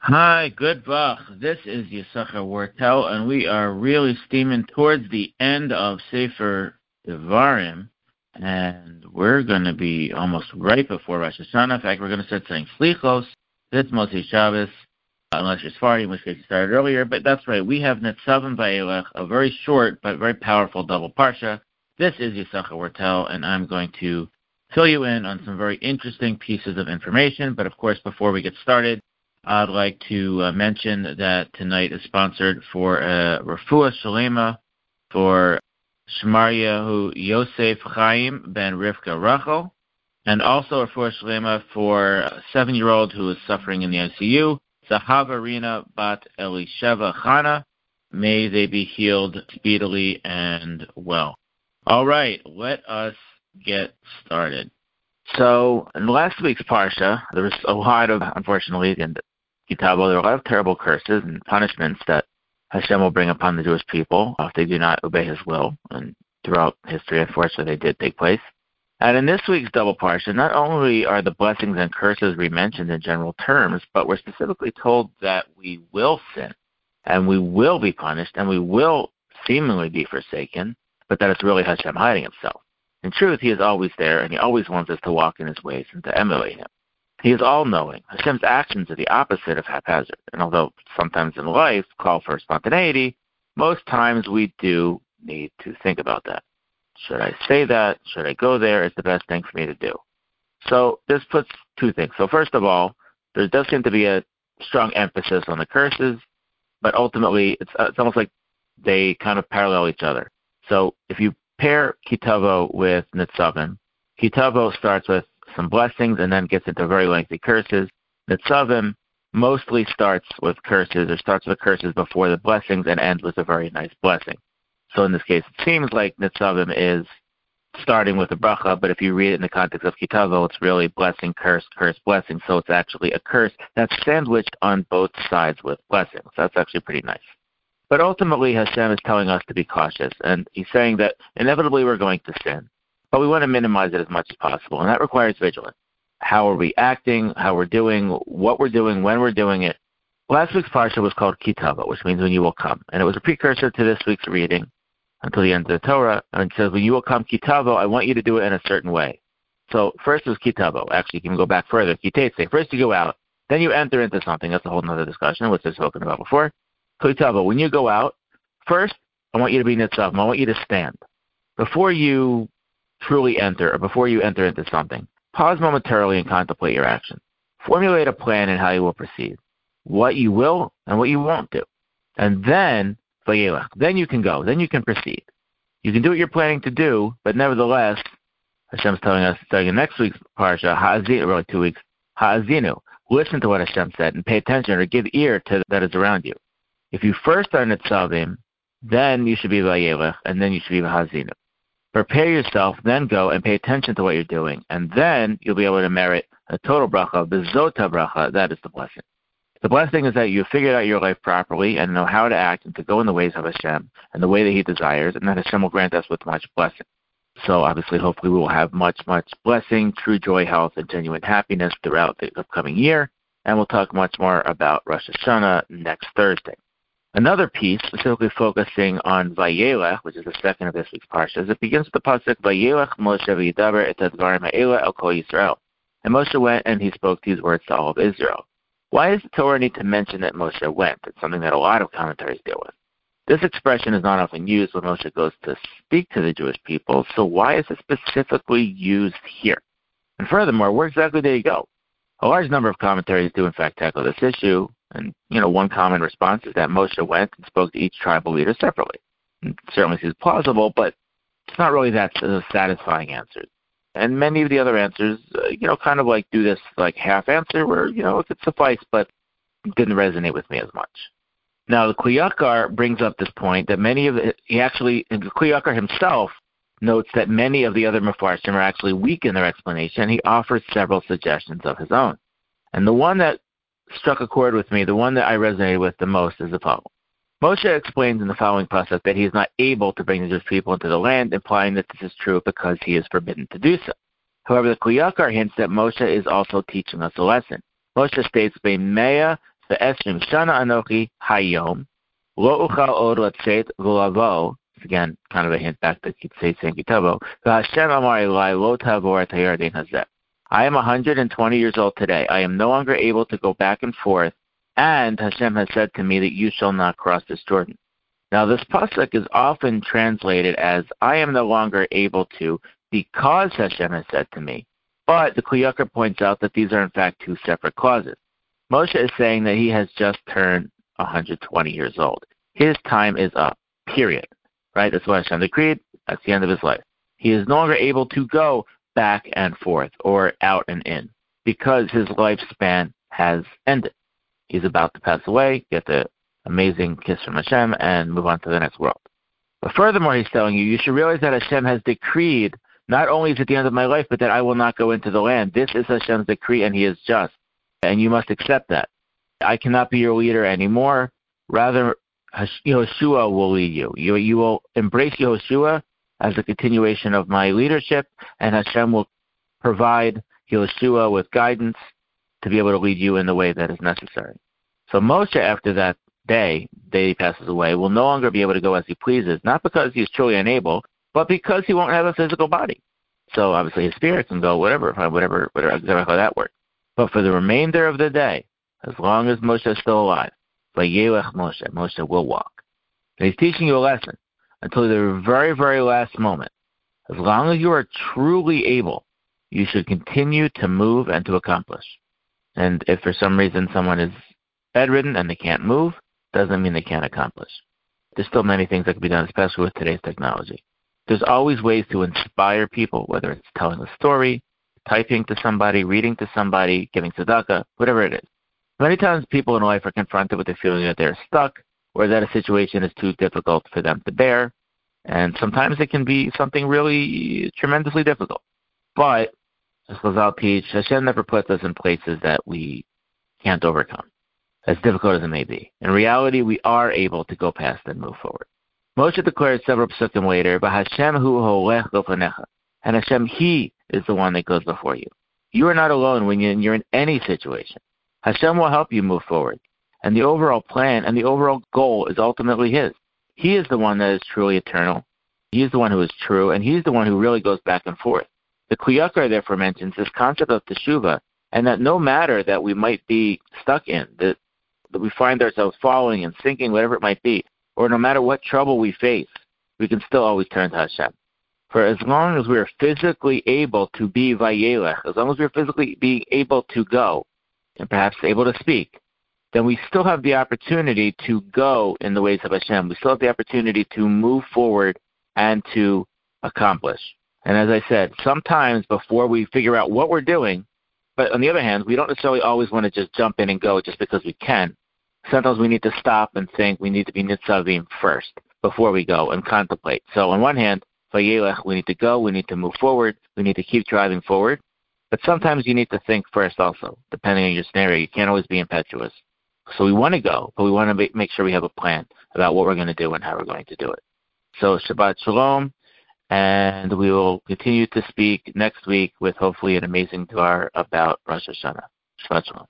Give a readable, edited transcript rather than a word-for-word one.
Hi, good Bach. This is Yisachar Wartel, and we are really steaming towards the end of Sefer Devarim, and we're going to be almost right before Rosh Hashanah. In fact, we're going to start saying Slichos. This Moshe Shabbos, unless you're Sfardi, in which case you started earlier, but that's right. We have Netzavim Vayelech, a very short but very powerful double parsha. This is Yisachar Wartel, and I'm going to fill you in on some very interesting pieces of information, but of course, before we get started, I'd like to mention that tonight is sponsored for Refuah Shalema for Shmaryahu Yosef Chaim ben Rivka Rachel, and also Refuah Shalema for a 7-year-old who is suffering in the ICU, Zahava Rina Bat Elisheva Chana. May they be healed speedily and well. All right, let us get started. So, in last week's Parsha, there was a lot of, unfortunately, in Kitabo, there are a lot of terrible curses and punishments that Hashem will bring upon the Jewish people if they do not obey His will. And throughout history, unfortunately, they did take place. And in this week's double parsha, not only are the blessings and curses re-mentioned in general terms, but we're specifically told that we will sin, and we will be punished, and we will seemingly be forsaken, but that it's really Hashem hiding Himself. In truth, He is always there, and He always wants us to walk in His ways and to emulate Him. He is all-knowing. Hashem's actions are the opposite of haphazard. And although sometimes in life call for spontaneity, most times we do need to think about that. Should I say that? Should I go there? Is the best thing for me to do? So this puts two things. So first of all, there does seem to be a strong emphasis on the curses, but ultimately it's almost like they kind of parallel each other. So if you pair Kitavo with Nitzavim, Kitavo starts with some blessings and then gets into very lengthy curses. Nitzavim mostly starts with curses before the blessings and ends with a very nice blessing. So in this case, it seems like Nitzavim is starting with a bracha, but if you read it in the context of Kitavo, it's really blessing, curse, curse, blessing. So it's actually a curse that's sandwiched on both sides with blessings. That's actually pretty nice. But ultimately, Hashem is telling us to be cautious, and He's saying that inevitably we're going to sin, but we want to minimize it as much as possible, and that requires vigilance. How are we acting, how we're doing, what we're doing, when we're doing it. Last week's parsha was called Kitavo, which means when you will come, and it was a precursor to this week's reading until the end of the Torah, and it says when you will come Kitavo, I want you to do it in a certain way. So first was Kitavo. Actually, you can go back further. Kitetse. First you go out, then you enter into something. That's a whole other discussion, which I've spoken about before. Kitavo, when you go out, first I want you to be Nitzavim. I want you to stand. Before you truly enter, or before you enter into something, pause momentarily and contemplate your action. Formulate a plan in how you will proceed, what you will and what you won't do. And then, then you can go, then you can proceed. You can do what you're planning to do, but nevertheless, Hashem's telling us, starting in next week's parsha, Ha'azinu, really 2 weeks, Ha'azinu, listen to what Hashem said and pay attention or give ear to that is around you. If you first are Nitzavim, then you should be Vayelech, and then you should be Ha'azinu. Prepare yourself, then go and pay attention to what you're doing, and then you'll be able to merit a total bracha, bezota bracha, that is the blessing. The blessing is that you figured out your life properly and know how to act and to go in the ways of Hashem and the way that He desires, and that Hashem will grant us with much blessing. So obviously, hopefully we will have much, much blessing, true joy, health, and genuine happiness throughout the upcoming year, and we'll talk much more about Rosh Hashanah next Thursday. Another piece, specifically focusing on Vayelech, which is the second of this week's parsha, it begins with the pasuk Vayelech Moshe v'yidaber et advarim ha'ela el kol Yisrael. And Moshe went and he spoke these words to all of Israel. Why does the Torah need to mention that Moshe went? It's something that a lot of commentaries deal with. This expression is not often used when Moshe goes to speak to the Jewish people, so why is it specifically used here? And furthermore, where exactly did he go? A large number of commentaries do in fact tackle this issue. And, one common response is that Moshe went and spoke to each tribal leader separately. It certainly seems plausible, but it's not really that satisfying answer. And many of the other answers, kind of like do this like half answer where, it could suffice, but it didn't resonate with me as much. Now, the Kli Yakar brings up this point that the Kli Yakar himself notes that many of the other Mefarshim are actually weak in their explanation. He offers several suggestions of his own. And the one that struck a chord with me, the one that I resonated with the most is the following. Moshe explains in the following pasuk that he is not able to bring the Jewish people into the land, implying that this is true because he is forbidden to do so. However, the Kli Yakar hints that Moshe is also teaching us a lesson. Moshe states, "Be'meya Ve'esrim shana anochi hayom, lo uchal od letzet v'lavo. Again, kind of a hint back to Sefer Kitavo. Ve'Hashem amar elai lo tavor et hayarden hazeh. I am 120 years old today. I am no longer able to go back and forth, and Hashem has said to me that you shall not cross this Jordan. Now, this pasuk is often translated as, I am no longer able to because Hashem has said to me. But the Kli Yakar points out that these are in fact two separate clauses. Moshe is saying that he has just turned 120 years old. His time is up, period. Right? That's what Hashem decreed. That's the end of his life. He is no longer able to go back and forth or out and in because his lifespan has ended. He's about to pass away, get the amazing kiss from Hashem, and move on to the next world. But furthermore, he's telling you, you should realize that Hashem has decreed, not only is it the end of my life, but that I will not go into the land. This is Hashem's decree, and He is just. And you must accept that. I cannot be your leader anymore. Rather, Yehoshua will lead you. You will embrace Yehoshua as a continuation of my leadership, and Hashem will provide Yehoshua with guidance to be able to lead you in the way that is necessary. So Moshe, after that day he passes away, will no longer be able to go as he pleases, not because he's truly unable, but because he won't have a physical body. So obviously his spirit can go whatever exactly how that works. But for the remainder of the day, as long as Moshe is still alive, Vayelech Moshe will walk. And he's teaching you a lesson until the very, very last moment. As long as you are truly able, you should continue to move and to accomplish. And if for some reason someone is bedridden and they can't move, doesn't mean they can't accomplish. There's still many things that can be done, especially with today's technology. There's always ways to inspire people, whether it's telling a story, typing to somebody, reading to somebody, giving tzedakah, whatever it is. Many times people in life are confronted with the feeling that they're stuck or that a situation is too difficult for them to bear. And sometimes it can be something really tremendously difficult. But, as Chazal teach, Hashem never puts us in places that we can't overcome, as difficult as it may be. In reality, we are able to go past and move forward. Moshe declares several psukim later, but Hashem hu holech lofanecha. And Hashem, He is the one that goes before you. You are not alone when you're in any situation. Hashem will help you move forward. And the overall plan and the overall goal is ultimately His. He is the one that is truly eternal. He is the one who is true, and He's the one who really goes back and forth. The Kli Yakar therefore mentions this concept of teshuvah, and that no matter that we might be stuck in, that we find ourselves falling and sinking, whatever it might be, or no matter what trouble we face, we can still always turn to Hashem. For as long as we are physically able to be vayelech, as long as we are physically being able to go, and perhaps able to speak, then we still have the opportunity to go in the ways of Hashem. We still have the opportunity to move forward and to accomplish. And as I said, sometimes before we figure out what we're doing, but on the other hand, we don't necessarily always want to just jump in and go just because we can. Sometimes we need to stop and think. We need to be nitzavim first before we go and contemplate. So on one hand, vayelech, we need to go, we need to move forward, we need to keep driving forward. But sometimes you need to think first also, depending on your scenario. You can't always be impetuous. So we want to go, but we want to make sure we have a plan about what we're going to do and how we're going to do it. So Shabbat Shalom, and we will continue to speak next week with hopefully an amazing dvar about Rosh Hashanah. Shabbat Shalom.